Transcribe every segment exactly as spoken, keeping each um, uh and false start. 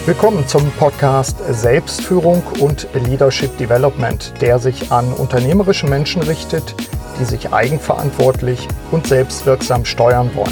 Willkommen zum Podcast Selbstführung und Leadership Development, der sich an unternehmerische Menschen richtet, die sich eigenverantwortlich und selbstwirksam steuern wollen.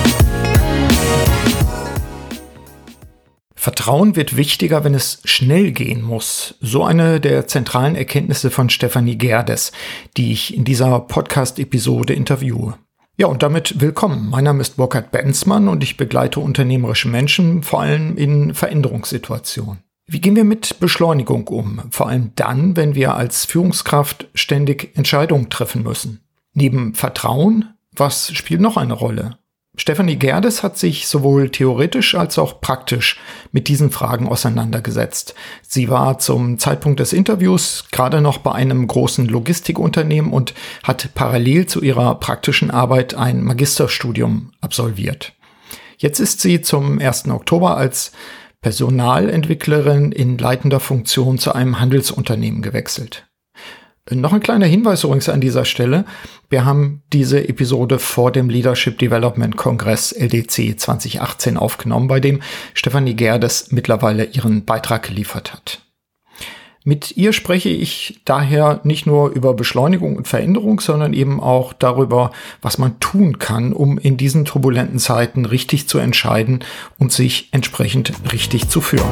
Vertrauen wird wichtiger, wenn es schnell gehen muss. So eine der zentralen Erkenntnisse von Stefanie Gerdes, die ich in dieser Podcast-Episode interviewe. Ja, und damit willkommen. Mein Name ist Burkhard Benzmann und ich begleite unternehmerische Menschen, vor allem in Veränderungssituationen. Wie gehen wir mit Beschleunigung um? Vor allem dann, wenn wir als Führungskraft ständig Entscheidungen treffen müssen. Neben Vertrauen, was spielt noch eine Rolle? Stefanie Gerdes hat sich sowohl theoretisch als auch praktisch mit diesen Fragen auseinandergesetzt. Sie war zum Zeitpunkt des Interviews gerade noch bei einem großen Logistikunternehmen und hat parallel zu ihrer praktischen Arbeit ein Magisterstudium absolviert. Jetzt ist sie zum ersten Oktober als Personalentwicklerin in leitender Funktion zu einem Handelsunternehmen gewechselt. Noch ein kleiner Hinweis übrigens an dieser Stelle. Wir haben diese Episode vor dem Leadership Development Kongress L D C zwanzig achtzehn aufgenommen, bei dem Stefanie Gerdes mittlerweile ihren Beitrag geliefert hat. Mit ihr spreche ich daher nicht nur über Beschleunigung und Veränderung, sondern eben auch darüber, was man tun kann, um in diesen turbulenten Zeiten richtig zu entscheiden und sich entsprechend richtig zu führen.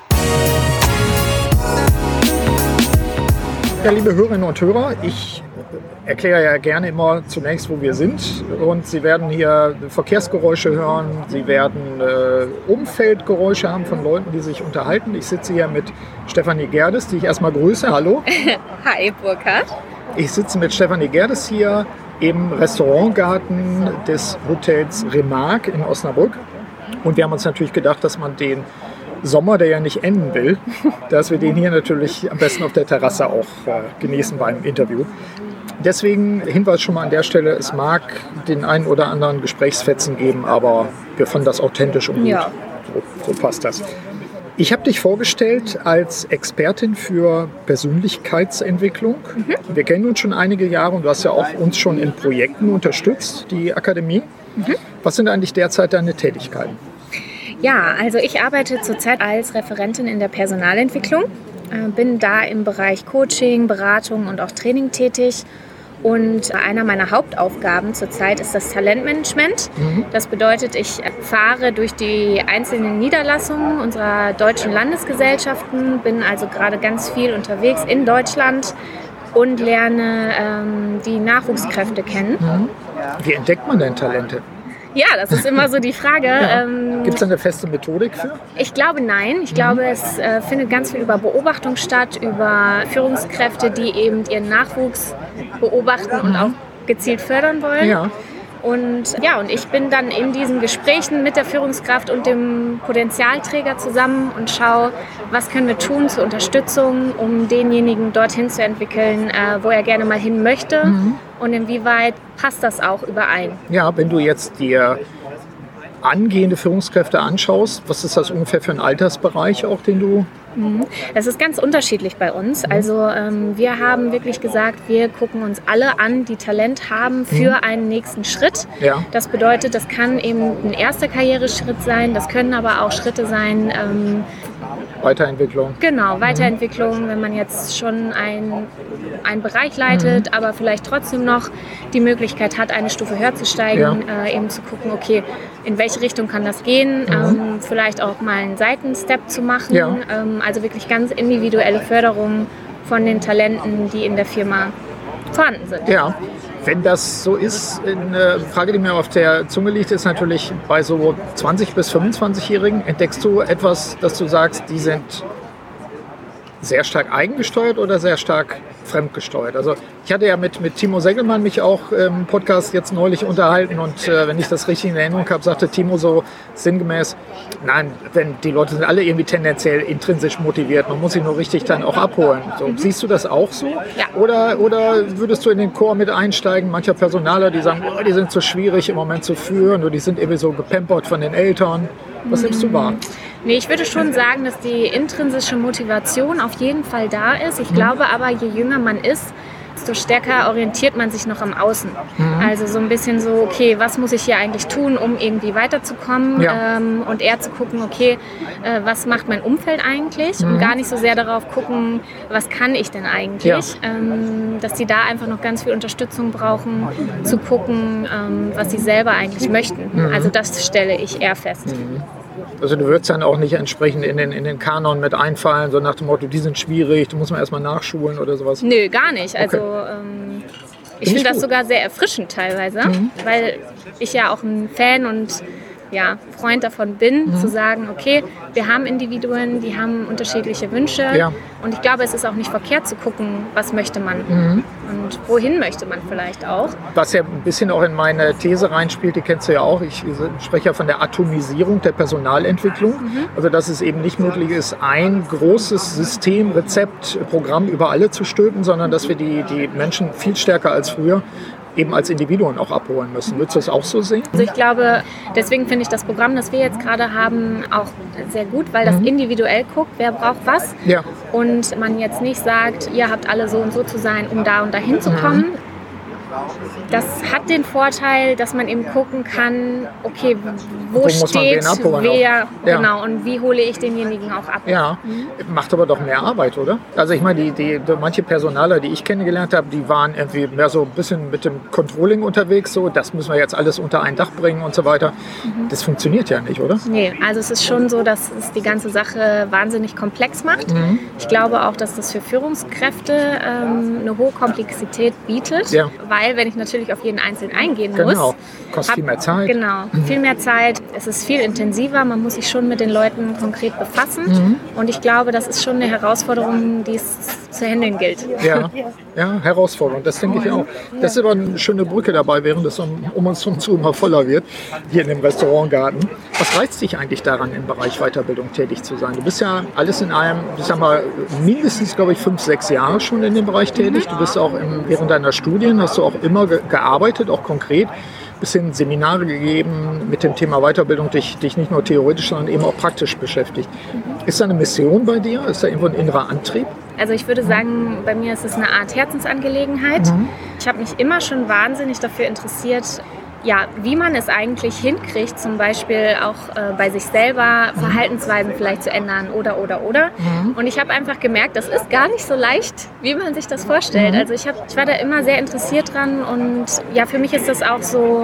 Ja, liebe Hörerinnen und Hörer, ich erkläre ja gerne immer zunächst, wo wir sind. Und Sie werden hier Verkehrsgeräusche hören, Sie werden äh, Umfeldgeräusche haben von Leuten, die sich unterhalten. Ich sitze hier mit Stefanie Gerdes, die ich erstmal grüße. Hallo. Hi, Burkhard. Ich sitze mit Stefanie Gerdes hier im Restaurantgarten des Hotels Remarque in Osnabrück. Und wir haben uns natürlich gedacht, dass man den Sommer, der ja nicht enden will, dass wir den hier natürlich am besten auf der Terrasse auch äh, genießen beim Interview. Deswegen Hinweis schon mal an der Stelle, es mag den einen oder anderen Gesprächsfetzen geben, aber wir fanden das authentisch und gut. Ja. So, so passt das. Ich habe dich vorgestellt als Expertin für Persönlichkeitsentwicklung. Mhm. Wir kennen uns schon einige Jahre und du hast ja auch uns schon in Projekten unterstützt, die Akademie. Mhm. Was sind eigentlich derzeit deine Tätigkeiten? Ja, also ich arbeite zurzeit als Referentin in der Personalentwicklung, bin da im Bereich Coaching, Beratung und auch Training tätig. Und einer meiner Hauptaufgaben zurzeit ist das Talentmanagement. Mhm. Das bedeutet, ich fahre durch die einzelnen Niederlassungen unserer deutschen Landesgesellschaften, bin also gerade ganz viel unterwegs in Deutschland und lerne ähm, die Nachwuchskräfte kennen. Mhm. Wie entdeckt man denn Talente? Ja, das ist immer so die Frage. Ja. Ähm, Gibt es eine feste Methodik für? Ich glaube, nein. Ich mhm. glaube, es äh, findet ganz viel über Beobachtung statt, über Führungskräfte, die eben ihren Nachwuchs beobachten mhm. und auch gezielt fördern wollen. Ja. Und ja, und ich bin dann in diesen Gesprächen mit der Führungskraft und dem Potenzialträger zusammen und schaue, was können wir tun zur Unterstützung, um denjenigen dorthin zu entwickeln, äh, wo er gerne mal hin möchte mhm. und inwieweit passt das auch überein. Ja, wenn du jetzt dir angehende Führungskräfte anschaust, was ist das ungefähr für ein Altersbereich auch, den du... Es ist ganz unterschiedlich bei uns. Also ähm, wir haben wirklich gesagt, wir gucken uns alle an, die Talent haben für mhm. einen nächsten Schritt. Ja. Das bedeutet, das kann eben ein erster Karriereschritt sein, das können aber auch Schritte sein. Ähm, Weiterentwicklung. Genau, Weiterentwicklung, wenn man jetzt schon ein, einen Bereich leitet, mhm. aber vielleicht trotzdem noch die Möglichkeit hat, eine Stufe höher zu steigen, ja. äh, eben zu gucken, okay, in welche Richtung kann das gehen, mhm. ähm, vielleicht auch mal einen Seitenstep zu machen, ja. ähm, also wirklich ganz individuelle Förderung von den Talenten, die in der Firma vorhanden sind. Ja. Wenn das so ist, eine Frage, die mir auf der Zunge liegt, ist natürlich bei so zwanzig- bis fünfundzwanzigjährigen, entdeckst du etwas, dass du sagst, die sind sehr stark eigengesteuert oder sehr stark fremdgesteuert? Also ich hatte ja mit, mit Timo Segelmann mich auch im Podcast jetzt neulich unterhalten und äh, wenn ich das richtig in Erinnerung habe, sagte Timo so sinngemäß, nein, wenn die Leute sind alle irgendwie tendenziell intrinsisch motiviert, man muss sie nur richtig dann auch abholen. So, mhm. Siehst du das auch so? Ja. Oder, oder würdest du in den Chor mit einsteigen, mancher Personaler, die sagen, oh, die sind so schwierig im Moment zu führen oder die sind irgendwie so gepampert von den Eltern. Was nimmst du wahr? Nee, ich würde schon sagen, dass die intrinsische Motivation auf jeden Fall da ist. Ich glaube aber, je jünger man ist, desto stärker orientiert man sich noch am Außen. Mhm. Also so ein bisschen so, okay, was muss ich hier eigentlich tun, um irgendwie weiterzukommen? Ja. Ähm, und eher zu gucken, okay, äh, was macht mein Umfeld eigentlich? Mhm. Und gar nicht so sehr darauf gucken, was kann ich denn eigentlich? Ja. Ähm, dass die da einfach noch ganz viel Unterstützung brauchen, zu gucken, ähm, was sie selber eigentlich möchten. Mhm. Also das stelle ich eher fest. Mhm. Also du würdest dann auch nicht entsprechend in den, in den Kanon mit einfallen, so nach dem Motto, die sind schwierig, du musst mal erstmal nachschulen oder sowas? Nö, gar nicht. Also okay. ähm, ich finde das sogar sehr erfrischend teilweise, mhm. weil ich ja auch ein Fan und ja, Freund davon bin, mhm. zu sagen, okay, wir haben Individuen, die haben unterschiedliche Wünsche ja. und ich glaube, es ist auch nicht verkehrt zu gucken, was möchte man mhm. und wohin möchte man vielleicht auch. Was ja ein bisschen auch in meine These reinspielt, die kennst du ja auch, ich spreche ja von der Atomisierung der Personalentwicklung, mhm. also dass es eben nicht möglich ist, ein großes System, Rezept, Programm über alle zu stülpen, sondern dass wir die, die Menschen viel stärker als früher eben als Individuen auch abholen müssen. Würdest du das auch so sehen? Also ich glaube, deswegen finde ich das Programm, das wir jetzt gerade haben, auch sehr gut, weil das mhm. individuell guckt, wer braucht was. Ja. Und man jetzt nicht sagt, ihr habt alle so und so zu sein, um da und dahin zu kommen. Mhm. Das hat den Vorteil, dass man eben gucken kann, okay, wo, wo steht wer, ja. genau, und wie hole ich denjenigen auch ab. Ja, mhm. macht aber doch mehr Arbeit, oder? Also ich meine, die, die, manche Personaler, die ich kennengelernt habe, die waren irgendwie mehr so ein bisschen mit dem Controlling unterwegs, so, das müssen wir jetzt alles unter ein Dach bringen und so weiter. Mhm. Das funktioniert ja nicht, oder? Nee, also es ist schon so, dass es die ganze Sache wahnsinnig komplex macht. Mhm. Ich glaube auch, dass das für Führungskräfte ähm, eine hohe Komplexität bietet, ja. weil wenn ich natürlich auf jeden Einzelnen eingehen muss. Genau, kostet hab, viel mehr Zeit. Genau, mhm. viel mehr Zeit. Es ist viel intensiver, man muss sich schon mit den Leuten konkret befassen. Mhm. Und ich glaube, das ist schon eine Herausforderung, die es zu handeln gilt. Ja, ja, Herausforderung, das denke ich auch. Das ist aber eine schöne Brücke dabei, während es um, um uns herum immer voller wird, hier in dem Restaurantgarten. Was reizt dich eigentlich daran, im Bereich Weiterbildung tätig zu sein? Du bist ja alles in allem, ich sag mal, mindestens, glaube ich, fünf, sechs Jahre schon in dem Bereich tätig. Du bist auch im, während deiner Studien, hast du auch immer ge- gearbeitet, auch konkret. Bisschen Seminare gegeben mit dem Thema Weiterbildung, dich, dich nicht nur theoretisch, sondern eben auch praktisch beschäftigt. Mhm. Ist da eine Mission bei dir? Ist da irgendwo ein innerer Antrieb? Also ich würde sagen, bei mir ist es eine Art Herzensangelegenheit. Mhm. Ich habe mich immer schon wahnsinnig dafür interessiert, ja, wie man es eigentlich hinkriegt, zum Beispiel auch äh, bei sich selber Verhaltensweisen vielleicht zu ändern oder, oder, oder. Mhm. Und ich habe einfach gemerkt, das ist gar nicht so leicht, wie man sich das vorstellt. Mhm. Also ich, hab, ich war da immer sehr interessiert dran und ja, für mich ist das auch so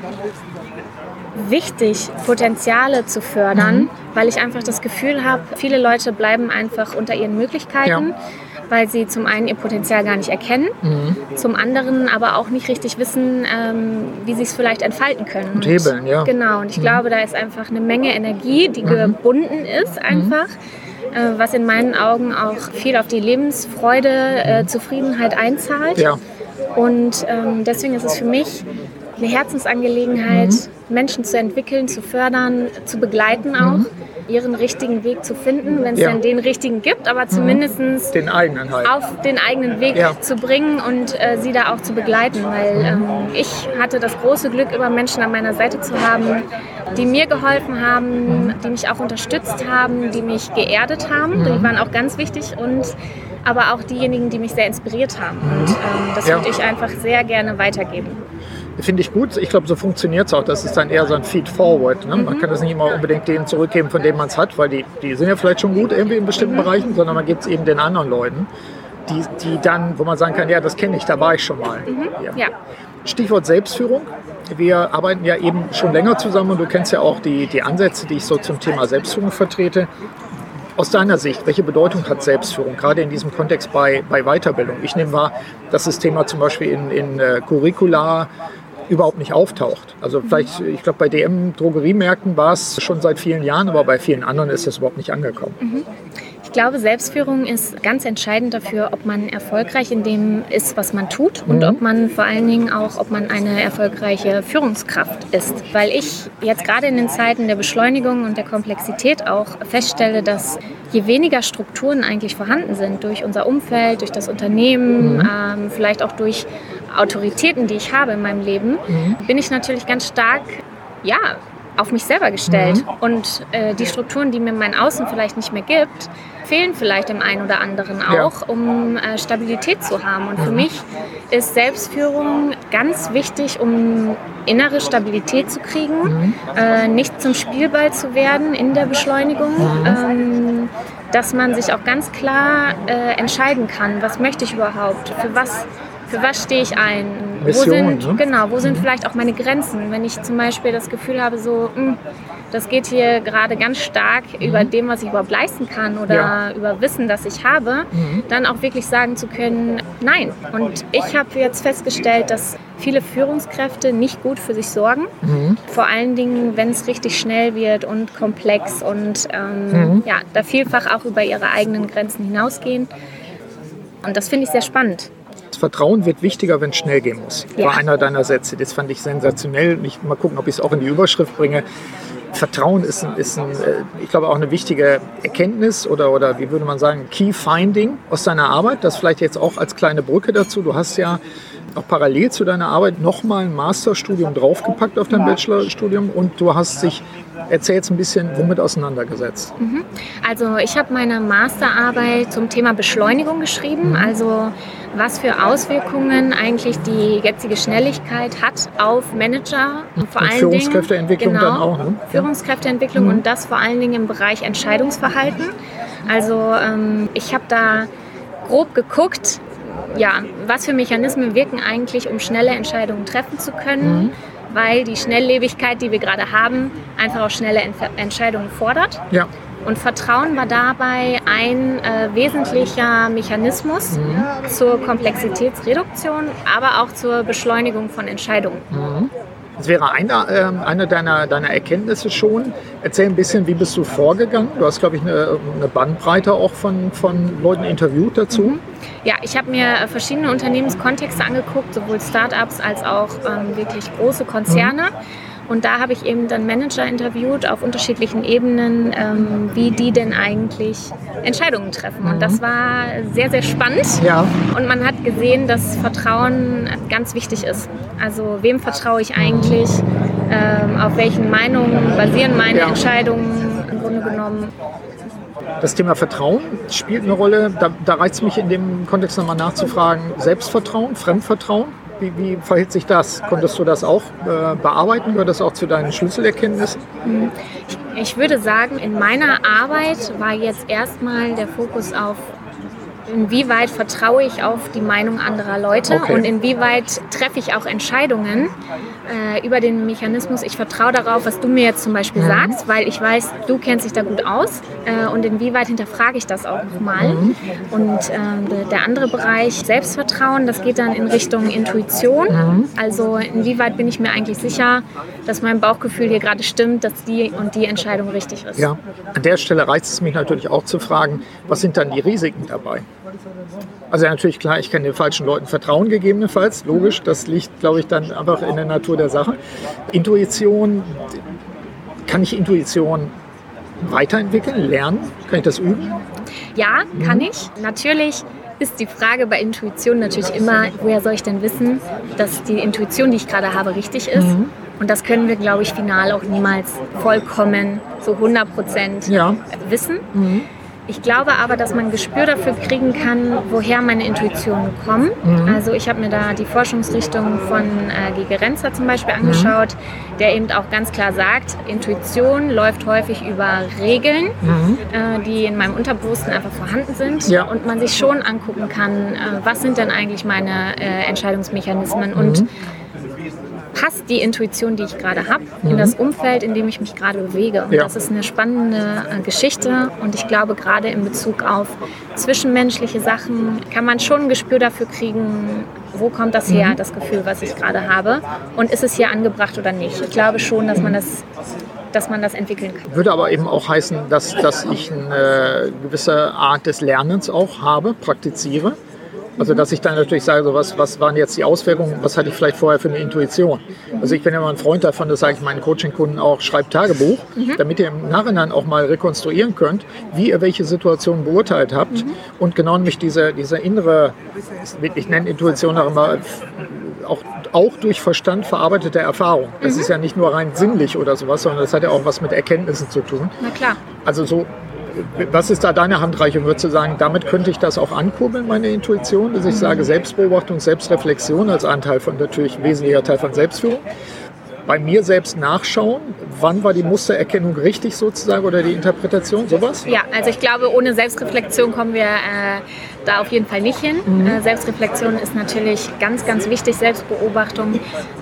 wichtig, Potenziale zu fördern, mhm. weil ich einfach das Gefühl habe, viele Leute bleiben einfach unter ihren Möglichkeiten. Ja. Weil sie zum einen ihr Potenzial gar nicht erkennen, mhm. zum anderen aber auch nicht richtig wissen, ähm, wie sie es vielleicht entfalten können. Und hebeln, ja. Genau, und ich mhm. glaube, da ist einfach eine Menge Energie, die mhm. gebunden ist einfach, mhm. äh, was in meinen Augen auch viel auf die Lebensfreude, äh, Zufriedenheit einzahlt. Ja. Und ähm, deswegen ist es für mich eine Herzensangelegenheit, mhm. Menschen zu entwickeln, zu fördern, zu begleiten auch. Mhm. ihren richtigen Weg zu finden, wenn es ja. dann den richtigen gibt, aber zumindest den eigenen halt. auf den eigenen Weg ja. zu bringen und äh, sie da auch zu begleiten, weil ähm, ich hatte das große Glück, immer Menschen an meiner Seite zu haben, die mir geholfen haben, die mich auch unterstützt haben, die mich geerdet haben, die waren auch ganz wichtig, und aber auch diejenigen, die mich sehr inspiriert haben, und ähm, das ja. würde ich einfach sehr gerne weitergeben. Finde ich gut. Ich glaube, so funktioniert es auch. Das ist dann eher so ein Feed-Forward. Ne? Mhm. Man kann das nicht immer unbedingt denen zurückgeben, von denen man es hat, weil die, die sind ja vielleicht schon gut irgendwie in bestimmten mhm. Bereichen, sondern man gibt es eben den anderen Leuten, die, die dann, wo man sagen kann, ja, das kenne ich, da war ich schon mal. Mhm. Ja. Ja. Stichwort Selbstführung. Wir arbeiten ja eben schon länger zusammen und du kennst ja auch die, die Ansätze, die ich so zum Thema Selbstführung vertrete. Aus deiner Sicht, welche Bedeutung hat Selbstführung, gerade in diesem Kontext bei, bei Weiterbildung? Ich nehme wahr, dass das Thema zum Beispiel in, in uh, Curricula überhaupt nicht auftaucht. Also vielleicht, ich glaube, bei D M-Drogeriemärkten war es schon seit vielen Jahren, aber bei vielen anderen ist das überhaupt nicht angekommen. Mhm. Ich glaube, Selbstführung ist ganz entscheidend dafür, ob man erfolgreich in dem ist, was man tut, und mhm. ob man vor allen Dingen auch, ob man eine erfolgreiche Führungskraft ist. Weil ich jetzt gerade in den Zeiten der Beschleunigung und der Komplexität auch feststelle, dass je weniger Strukturen eigentlich vorhanden sind durch unser Umfeld, durch das Unternehmen, mhm. ähm, vielleicht auch durch Autoritäten, die ich habe in meinem Leben, mhm. bin ich natürlich ganz stark, ja, auf mich selber gestellt. Mhm. Und äh, die Strukturen, die mir mein Außen vielleicht nicht mehr gibt, fehlen vielleicht dem einen oder anderen auch, ja. um äh, Stabilität zu haben. Und für mhm. mich ist Selbstführung ganz wichtig, um innere Stabilität zu kriegen, mhm. äh, nicht zum Spielball zu werden in der Beschleunigung, mhm. ähm, dass man sich auch ganz klar äh, entscheiden kann, was möchte ich überhaupt, für was Für was stehe ich ein? Mission, wo sind, ne? Genau, wo sind mhm. vielleicht auch meine Grenzen? Wenn ich zum Beispiel das Gefühl habe, so, mh, das geht hier gerade ganz stark mhm. über dem, was ich überhaupt leisten kann oder ja. über Wissen, das ich habe, mhm. dann auch wirklich sagen zu können, nein. Und ich habe jetzt festgestellt, dass viele Führungskräfte nicht gut für sich sorgen. Mhm. Vor allen Dingen, wenn es richtig schnell wird und komplex und ähm, mhm. ja, da vielfach auch über ihre eigenen Grenzen hinausgehen. Und das finde ich sehr spannend. Das Vertrauen wird wichtiger, wenn es schnell gehen muss. Ja. War einer deiner Sätze. Das fand ich sensationell. Ich mal gucken, ob ich es auch in die Überschrift bringe. Vertrauen ist, ein, ist ein, ich glaube, auch eine wichtige Erkenntnis oder, oder wie würde man sagen, Key Finding aus deiner Arbeit. Das vielleicht jetzt auch als kleine Brücke dazu. Du hast ja auch parallel zu deiner Arbeit nochmal ein Masterstudium draufgepackt auf dein Bachelorstudium und du hast dich, erzähl jetzt ein bisschen, womit auseinandergesetzt. Also ich habe meine Masterarbeit zum Thema Beschleunigung geschrieben, mhm. also was für Auswirkungen eigentlich die jetzige Schnelligkeit hat auf Manager und vor und allen Führungskräfteentwicklung Dingen, genau, dann auch. Ne? Führungskräfteentwicklung mhm. und das vor allen Dingen im Bereich Entscheidungsverhalten. Also ähm, ich habe da grob geguckt, ja, was für Mechanismen wirken eigentlich, um schnelle Entscheidungen treffen zu können, mhm. weil die Schnelllebigkeit, die wir gerade haben, einfach auch schnelle Entf- Entscheidungen fordert. Ja. Und Vertrauen war dabei ein äh, wesentlicher Mechanismus mhm. zur Komplexitätsreduktion, aber auch zur Beschleunigung von Entscheidungen. Mhm. Das wäre eine, äh, eine deiner, deiner Erkenntnisse schon. Erzähl ein bisschen, wie bist du vorgegangen? Du hast, glaube ich, eine, eine Bandbreite auch von, von Leuten interviewt dazu. Mhm. Ja, ich habe mir verschiedene Unternehmenskontexte angeguckt, sowohl Startups als auch ähm, wirklich große Konzerne. Mhm. Und da habe ich eben dann Manager interviewt auf unterschiedlichen Ebenen, ähm, wie die denn eigentlich Entscheidungen treffen. Und das war sehr, sehr spannend. Ja. Und man hat gesehen, dass Vertrauen ganz wichtig ist. Also wem vertraue ich eigentlich? Ähm, auf welchen Meinungen basieren meine ja. Entscheidungen im Grunde genommen? Das Thema Vertrauen spielt eine Rolle. Da, da reizt es mich in dem Kontext nochmal nachzufragen. Selbstvertrauen, Fremdvertrauen. Wie, wie verhält sich das? Konntest du das auch äh, bearbeiten? Gehört das auch zu deinen Schlüsselerkenntnissen? Ich, ich würde sagen, in meiner Arbeit war jetzt erstmal der Fokus auf, inwieweit vertraue ich auf die Meinung anderer Leute okay. und inwieweit treffe ich auch Entscheidungen äh, über den Mechanismus. Ich vertraue darauf, was du mir jetzt zum Beispiel mhm. sagst, weil ich weiß, du kennst dich da gut aus äh, und inwieweit hinterfrage ich das auch nochmal. Mhm. Und äh, der andere Bereich, Selbstvertrauen, das geht dann in Richtung Intuition. Mhm. Also inwieweit bin ich mir eigentlich sicher, dass mein Bauchgefühl hier gerade stimmt, dass die und die Entscheidung richtig ist. Ja, an der Stelle reizt es mich natürlich auch zu fragen, was sind dann die Risiken dabei? Also natürlich klar, ich kann den falschen Leuten vertrauen gegebenenfalls, logisch, das liegt, glaube ich, dann einfach in der Natur der Sache. Intuition, kann ich Intuition weiterentwickeln, lernen? Kann ich das üben? Ja, kann mhm. ich. Natürlich ist die Frage bei Intuition natürlich immer, woher soll ich denn wissen, dass die Intuition, die ich gerade habe, richtig ist? Mhm. Und das können wir, glaube ich, final auch niemals vollkommen so hundert Prozent ja. wissen. Mhm. Ich glaube aber, dass man ein Gespür dafür kriegen kann, woher meine Intuitionen kommen. Mhm. Also ich habe mir da die Forschungsrichtung von äh, Gege Renzer zum Beispiel angeschaut, mhm. der eben auch ganz klar sagt, Intuition läuft häufig über Regeln, mhm. äh, die in meinem Unterbewussten einfach vorhanden sind ja. und man sich schon angucken kann, äh, was sind denn eigentlich meine äh, Entscheidungsmechanismen mhm. und passt die Intuition, die ich gerade habe, mhm. in das Umfeld, in dem ich mich gerade bewege. Und ja. das ist eine spannende äh, Geschichte. Und ich glaube, gerade in Bezug auf zwischenmenschliche Sachen kann man schon ein Gespür dafür kriegen, wo kommt das her, mhm. das Gefühl, was ich gerade habe. Und ist es hier angebracht oder nicht? Ich glaube schon, dass man das, dass man das entwickeln kann. Würde aber eben auch heißen, dass, dass ich eine gewisse Art des Lernens auch habe, praktiziere. Also dass ich dann natürlich sage, so was, was waren jetzt die Auswirkungen, was hatte ich vielleicht vorher für eine Intuition. Also ich bin ja immer ein Freund davon, das sage ich meinen Coaching-Kunden auch, schreibt Tagebuch, mhm. damit ihr im Nachhinein auch mal rekonstruieren könnt, wie ihr welche Situationen beurteilt habt mhm. und genau nämlich diese, diese innere, ich nenne Intuition auch immer, auch, auch durch Verstand verarbeitete Erfahrung. Das mhm. ist ja nicht nur rein sinnlich oder sowas, sondern das hat ja auch was mit Erkenntnissen zu tun. Na klar. Also so, was ist da deine Handreichung? Würdest du sagen, damit könnte ich das auch ankurbeln, meine Intuition, dass ich mhm. sage, Selbstbeobachtung, Selbstreflexion als Anteil von, natürlich wesentlicher Teil von Selbstführung. Bei mir selbst nachschauen, wann war die Mustererkennung richtig sozusagen oder die Interpretation, sowas? Ja, also ich glaube, ohne Selbstreflexion kommen wir äh, da auf jeden Fall nicht hin. Mhm. Äh, Selbstreflexion ist natürlich ganz, ganz wichtig, Selbstbeobachtung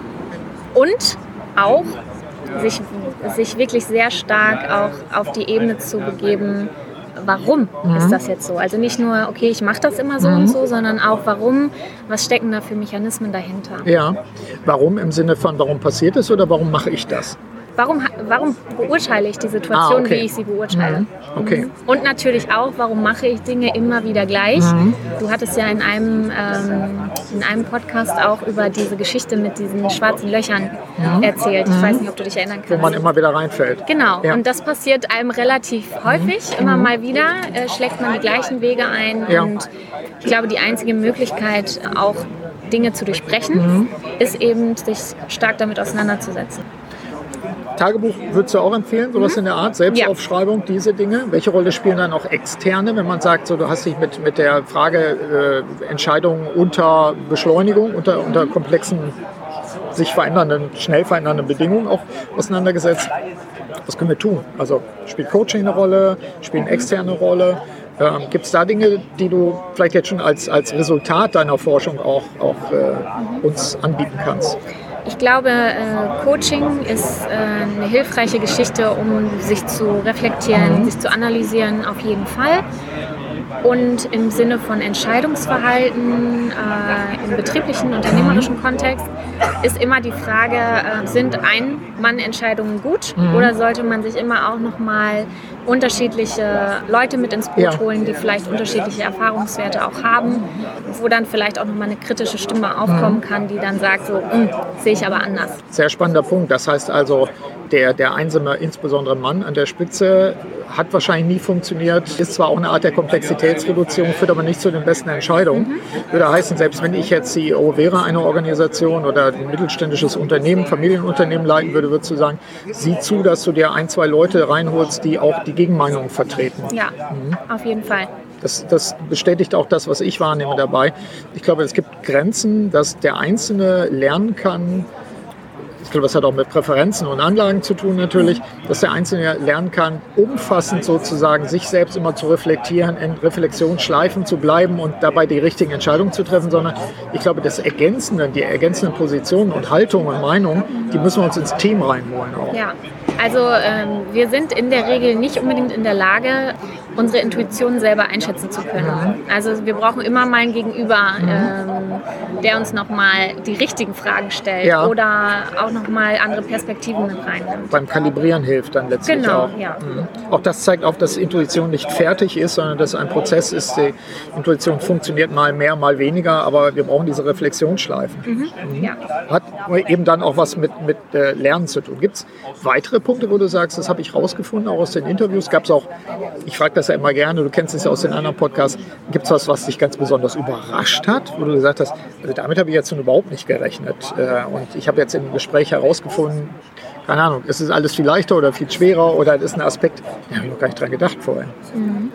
und auch sich, sich wirklich sehr stark auch auf die Ebene zu begeben, warum mhm. ist das jetzt so? Also nicht nur, okay, ich mache das immer so mhm. und so, sondern auch warum, was stecken da für Mechanismen dahinter? Ja, warum im Sinne von, warum passiert es oder warum mache ich das? Warum, warum beurteile ich die Situation, ah, okay. wie ich sie beurteile? Mhm. Okay. Und natürlich auch, warum mache ich Dinge immer wieder gleich? Mhm. Du hattest ja in einem, ähm, in einem Podcast auch über diese Geschichte mit diesen schwarzen Löchern mhm. erzählt. Ich mhm. weiß nicht, ob du dich erinnern kannst. Wo man immer wieder reinfällt. Genau. Ja. Und das passiert einem relativ mhm. häufig. Immer mal wieder äh, schlägt man die gleichen Wege ein. Ja. Und ich glaube, die einzige Möglichkeit, auch Dinge zu durchbrechen, mhm. ist eben, sich stark damit auseinanderzusetzen. Tagebuch würdest du auch empfehlen, sowas mhm. in der Art, Selbstaufschreibung, ja. diese Dinge? Welche Rolle spielen dann auch Externe, wenn man sagt, so, du hast dich mit, mit der Frage äh, Entscheidungen unter Beschleunigung, unter, unter komplexen, sich verändernden, schnell verändernden Bedingungen auch auseinandergesetzt? Was können wir tun? Also spielt Coaching eine Rolle, spielen Externe eine Rolle? Ähm, Gibt es da Dinge, die du vielleicht jetzt schon als, als Resultat deiner Forschung auch, auch äh, uns anbieten kannst? Ich glaube, äh, Coaching ist äh, eine hilfreiche Geschichte, um sich zu reflektieren, mhm. sich zu analysieren, auf jeden Fall. Und im Sinne von Entscheidungsverhalten äh, im betrieblichen, unternehmerischen Kontext ist immer die Frage, äh, sind Ein-Mann-Entscheidungen gut mhm. oder sollte man sich immer auch nochmal unterschiedliche Leute mit ins Boot ja. holen, die vielleicht unterschiedliche Erfahrungswerte auch haben, wo dann vielleicht auch nochmal eine kritische Stimme aufkommen kann, die dann sagt, so, sehe ich aber anders. Sehr spannender Punkt. Das heißt also, der, der einsame, insbesondere Mann an der Spitze, hat wahrscheinlich nie funktioniert, ist zwar auch eine Art der Komplexitätsreduzierung, führt aber nicht zu den besten Entscheidungen. Mhm. Würde heißen, selbst wenn ich jetzt C E O wäre einer Organisation oder ein mittelständisches Unternehmen, Familienunternehmen leiten würde, würdest du sagen, sieh zu, dass du dir ein, zwei Leute reinholst, die auch die Gegenmeinung vertreten. Ja, mhm. auf jeden Fall. Das, das bestätigt auch das, was ich wahrnehme dabei. Ich glaube, es gibt Grenzen, dass der Einzelne lernen kann. Ich glaube, das hat auch mit Präferenzen und Anlagen zu tun natürlich, dass der Einzelne lernen kann, umfassend sozusagen sich selbst immer zu reflektieren, in Reflexionsschleifen zu bleiben und dabei die richtigen Entscheidungen zu treffen, sondern ich glaube, das Ergänzende, die ergänzenden Positionen und Haltungen und Meinungen, die müssen wir uns ins Team reinholen auch. Ja, also ähm, wir sind in der Regel nicht unbedingt in der Lage, unsere Intuition selber einschätzen zu können. Also wir brauchen immer mal einen Gegenüber, ähm, der uns nochmal die richtigen Fragen stellt ja. oder auch nochmal andere Perspektiven mit reinnimmt. Beim Kalibrieren hilft dann letztlich genau, auch. Ja. Mhm. Auch das zeigt auf, dass Intuition nicht fertig ist, sondern dass ein Prozess ist. Die Intuition funktioniert mal mehr, mal weniger, aber wir brauchen diese Reflexionsschleifen. Mhm. Mhm. Ja. Hat eben dann auch was mit, mit äh, Lernen zu tun. Gibt es weitere Punkte, wo du sagst, das habe ich rausgefunden, auch aus den Interviews? Gab es auch, ich frage das ja immer gerne, du kennst es ja aus den anderen Podcasts, gibt es was, was dich ganz besonders überrascht hat, wo du gesagt hast, also damit habe ich jetzt überhaupt nicht gerechnet. Und ich habe jetzt im Gespräch herausgefunden, keine Ahnung, ist es alles viel leichter oder viel schwerer oder ist ein Aspekt, da habe ich noch gar nicht dran gedacht vorher. Mhm.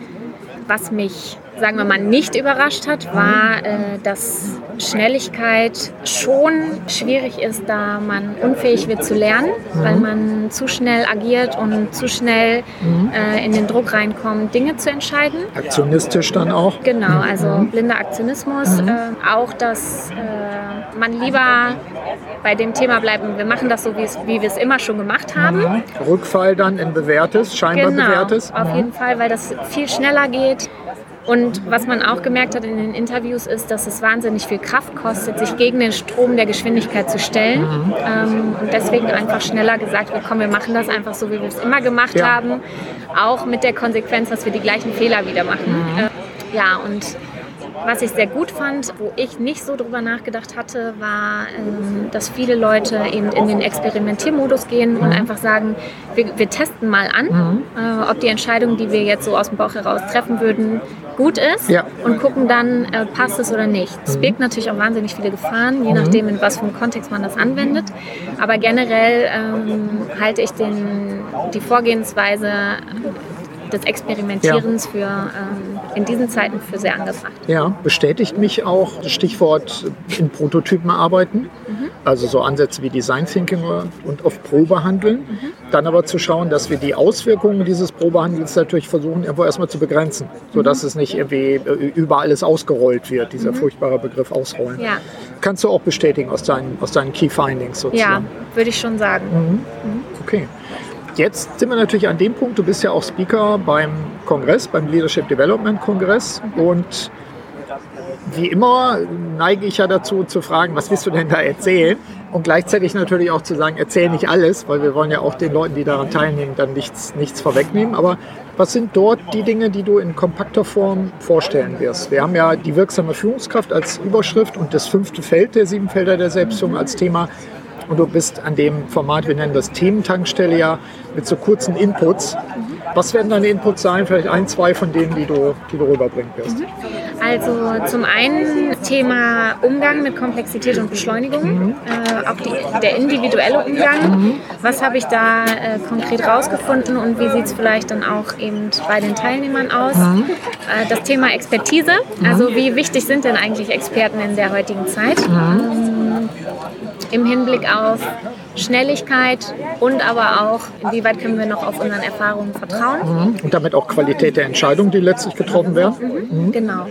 Was mich, sagen wir mal, nicht überrascht hat, war, äh, dass Schnelligkeit schon schwierig ist, da man unfähig wird zu lernen, mhm. weil man zu schnell agiert und zu schnell mhm. äh, in den Druck reinkommt, Dinge zu entscheiden. Aktionistisch dann auch? Genau, also mhm. blinder Aktionismus. Mhm. Äh, auch, dass äh, man lieber bei dem Thema bleiben, wir machen das so, wie wir es immer schon gemacht haben. Mhm. Rückfall dann in Bewährtes, scheinbar genau, Bewährtes. Auf mhm. jeden Fall, weil das viel schneller geht. Und was man auch gemerkt hat in den Interviews ist, dass es wahnsinnig viel Kraft kostet, sich gegen den Strom der Geschwindigkeit zu stellen. Mhm. Ähm, und deswegen einfach schneller gesagt wird, komm, wir machen das einfach so, wie wir es immer gemacht ja. haben. Auch mit der Konsequenz, dass wir die gleichen Fehler wieder machen. Mhm. Äh, ja, und Was ich sehr gut fand, wo ich nicht so drüber nachgedacht hatte, war, ähm, dass viele Leute eben in den Experimentiermodus gehen und einfach sagen, wir, wir testen mal an, mhm. äh, ob die Entscheidung, die wir jetzt so aus dem Bauch heraus treffen würden, gut ist ja. und gucken dann, äh, passt es oder nicht. Es birgt natürlich auch wahnsinnig viele Gefahren, je mhm. nachdem, in was für einem Kontext man das anwendet. Aber generell ähm, halte ich den, die Vorgehensweise des Experimentierens ja. für, ähm, in diesen Zeiten für sehr angebracht. Ja, bestätigt mich auch das Stichwort in Prototypen arbeiten, mhm. also so Ansätze wie Design Thinking und auf Probe handeln. Mhm. Dann aber zu schauen, dass wir die Auswirkungen dieses Probehandels natürlich versuchen, irgendwo erstmal zu begrenzen, sodass mhm. es nicht irgendwie über alles ausgerollt wird, dieser mhm. furchtbare Begriff ausrollen. Ja. Kannst du auch bestätigen aus deinen, aus deinen Key Findings sozusagen? Ja, würde ich schon sagen. Mhm. Mhm. Okay. Jetzt sind wir natürlich an dem Punkt, du bist ja auch Speaker beim Kongress, beim Leadership Development Kongress und wie immer neige ich ja dazu zu fragen, was willst du denn da erzählen? Und gleichzeitig natürlich auch zu sagen, erzähl nicht alles, weil wir wollen ja auch den Leuten, die daran teilnehmen, dann nichts, nichts vorwegnehmen. Aber was sind dort die Dinge, die du in kompakter Form vorstellen wirst? Wir haben ja die wirksame Führungskraft als Überschrift und das fünfte Feld der sieben Felder der Selbstführung als Thema. Und du bist an dem Format, wir nennen das Thementankstelle ja, mit so kurzen Inputs. Was werden deine Inputs sein? Vielleicht ein, zwei von denen, die du, die du rüberbringen wirst. Also zum einen Thema Umgang mit Komplexität und Beschleunigung, mhm. äh, auch die, der individuelle Umgang. Mhm. Was habe ich da äh, konkret rausgefunden und wie sieht es vielleicht dann auch eben bei den Teilnehmern aus? Mhm. Äh, das Thema Expertise, mhm. also wie wichtig sind denn eigentlich Experten in der heutigen Zeit? Mhm. Ähm, im Hinblick auf Schnelligkeit und aber auch, inwieweit können wir noch auf unseren Erfahrungen vertrauen. Mhm. Und damit auch Qualität der Entscheidungen, die letztlich getroffen werden. Mhm. Mhm. Genau.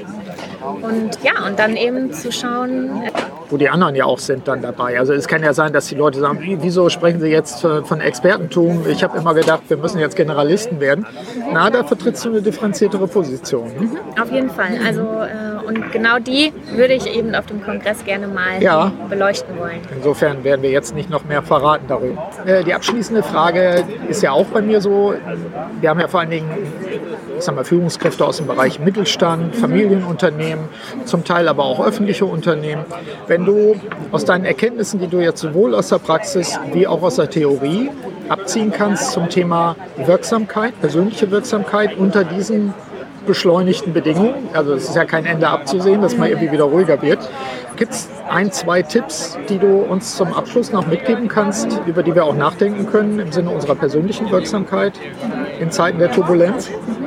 Und ja, und dann eben zu schauen, wo die anderen ja auch sind dann dabei. Also es kann ja sein, dass die Leute sagen, wieso sprechen Sie jetzt von Expertentum? Ich habe immer gedacht, wir müssen jetzt Generalisten werden. Na, da vertrittst du eine differenziertere Position. Ne? Mhm, auf jeden Fall. Also äh, und genau die würde ich eben auf dem Kongress gerne mal ja. beleuchten wollen. Insofern werden wir jetzt nicht noch mehr verraten darüber. Äh, die abschließende Frage ist ja auch bei mir so, wir haben ja vor allen Dingen, ich sag mal, Führungskräfte aus dem Bereich Mittelstand, Familienunternehmen, zum Teil aber auch öffentliche Unternehmen. Wenn du aus deinen Erkenntnissen, die du jetzt sowohl aus der Praxis wie auch aus der Theorie abziehen kannst zum Thema Wirksamkeit, persönliche Wirksamkeit unter diesen beschleunigten Bedingungen, also es ist ja kein Ende abzusehen, dass man irgendwie wieder ruhiger wird. Gibt es ein, zwei Tipps, die du uns zum Abschluss noch mitgeben kannst, über die wir auch nachdenken können im Sinne unserer persönlichen Wirksamkeit in Zeiten der Turbulenz?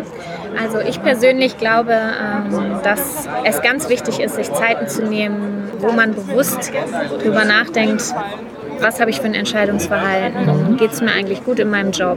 Also ich persönlich glaube, dass es ganz wichtig ist, sich Zeiten zu nehmen, wo man bewusst darüber nachdenkt, was habe ich für ein Entscheidungsverhalten, geht es mir eigentlich gut in meinem Job,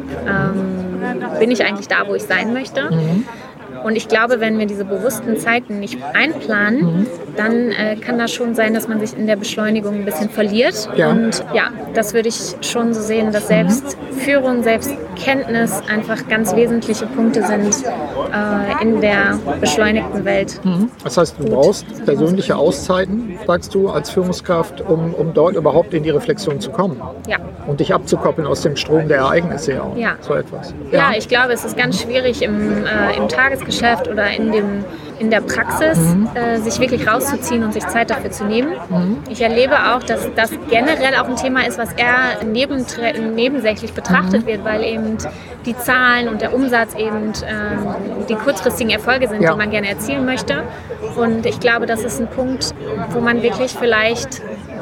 bin ich eigentlich da, wo ich sein möchte. Und ich glaube, wenn wir diese bewussten Zeiten nicht einplanen, mhm. dann äh, kann das schon sein, dass man sich in der Beschleunigung ein bisschen verliert. Ja. Und ja, das würde ich schon so sehen, dass Selbstführung, Selbstkenntnis einfach ganz wesentliche Punkte sind äh, in der beschleunigten Welt. Mhm. Das heißt, du Gut. brauchst persönliche Auszeiten, sagst du, als Führungskraft, um, um dort überhaupt in die Reflexion zu kommen. Ja. Und dich abzukoppeln aus dem Strom der Ereignisse ja auch. Ja. So etwas. Ja. ja, ich glaube, es ist ganz schwierig im, äh, im Tagesgeschäft oder in, dem, in der Praxis, mhm. äh, sich wirklich rauszuziehen und sich Zeit dafür zu nehmen. Mhm. Ich erlebe auch, dass das generell auch ein Thema ist, was eher nebentre- nebensächlich betrachtet mhm. wird, weil eben die Zahlen und der Umsatz eben äh, die kurzfristigen Erfolge sind, ja. die man gerne erzielen möchte. Und ich glaube, das ist ein Punkt, wo man wirklich vielleicht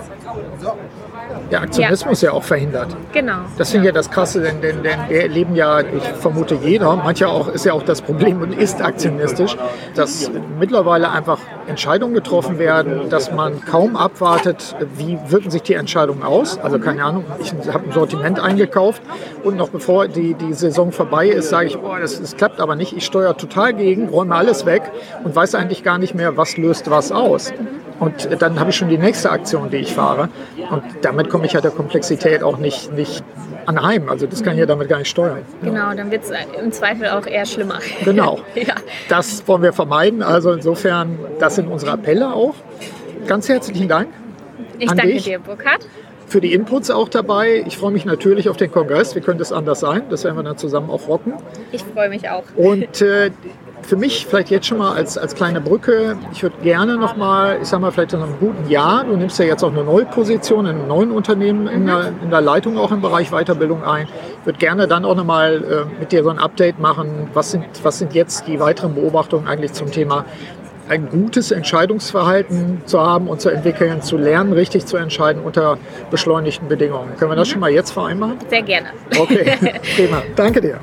der Aktionismus ja. ja auch verhindert. Genau. Das finde ich ja das Krasse, denn, denn, denn wir erleben ja, ich vermute jeder, mancher auch ist ja auch das Problem und ist aktionistisch, dass mittlerweile einfach Entscheidungen getroffen werden, dass man kaum abwartet, wie wirken sich die Entscheidungen aus. Also keine Ahnung, ich habe ein Sortiment eingekauft und noch bevor die, die Saison vorbei ist, sage ich, oh, das, das klappt aber nicht. Ich steuere total gegen, räume alles weg und weiß eigentlich gar nicht mehr, was löst was aus. Und dann habe ich schon die nächste Aktion, die ich fahre. Und damit komme ich ja der Komplexität auch nicht, nicht anheim. Also das kann ich ja damit gar nicht steuern. Genau, dann wird es im Zweifel auch eher schlimmer. Genau. ja. Das wollen wir vermeiden. Also insofern, das sind unsere Appelle auch. Ganz herzlichen Dank. Ich an danke dich. dir, Burkhard. Für die Inputs auch dabei. Ich freue mich natürlich auf den Kongress. Wie könnte es anders sein? Das werden wir dann zusammen auch rocken. Ich freue mich auch. Und äh, für mich vielleicht jetzt schon mal als, als kleine Brücke, ich würde gerne noch mal, ich sag mal vielleicht in einem guten Jahr, du nimmst ja jetzt auch eine neue Position in einem neuen Unternehmen in der, in der Leitung auch im Bereich Weiterbildung ein. Ich würde gerne dann auch noch mal äh, mit dir so ein Update machen, was sind, was sind jetzt die weiteren Beobachtungen eigentlich zum Thema ein gutes Entscheidungsverhalten zu haben und zu entwickeln, zu lernen, richtig zu entscheiden unter beschleunigten Bedingungen. Können wir das mhm. schon mal jetzt vereinbaren? Sehr gerne. Okay, prima. Danke dir.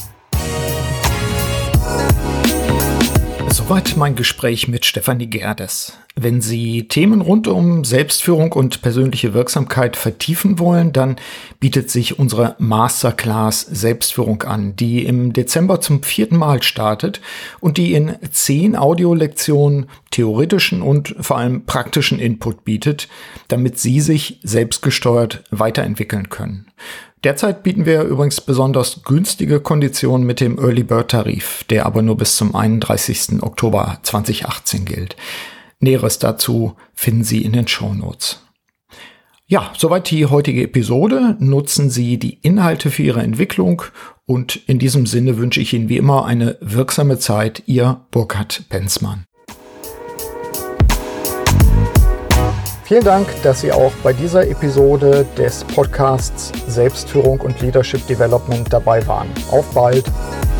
Soweit mein Gespräch mit Stefanie Gerdes. Wenn Sie Themen rund um Selbstführung und persönliche Wirksamkeit vertiefen wollen, dann bietet sich unsere Masterclass Selbstführung an, die im Dezember zum vierten Mal startet und die in zehn Audiolektionen theoretischen und vor allem praktischen Input bietet, damit Sie sich selbstgesteuert weiterentwickeln können. Derzeit bieten wir übrigens besonders günstige Konditionen mit dem Early Bird Tarif, der aber nur bis zum einunddreißigsten Oktober zweitausendachtzehn gilt. Näheres dazu finden Sie in den Shownotes. Ja, soweit die heutige Episode. Nutzen Sie die Inhalte für Ihre Entwicklung und in diesem Sinne wünsche ich Ihnen wie immer eine wirksame Zeit. Ihr Burkhard Benzmann. Vielen Dank, dass Sie auch bei dieser Episode des Podcasts Selbstführung und Leadership Development dabei waren. Auf bald!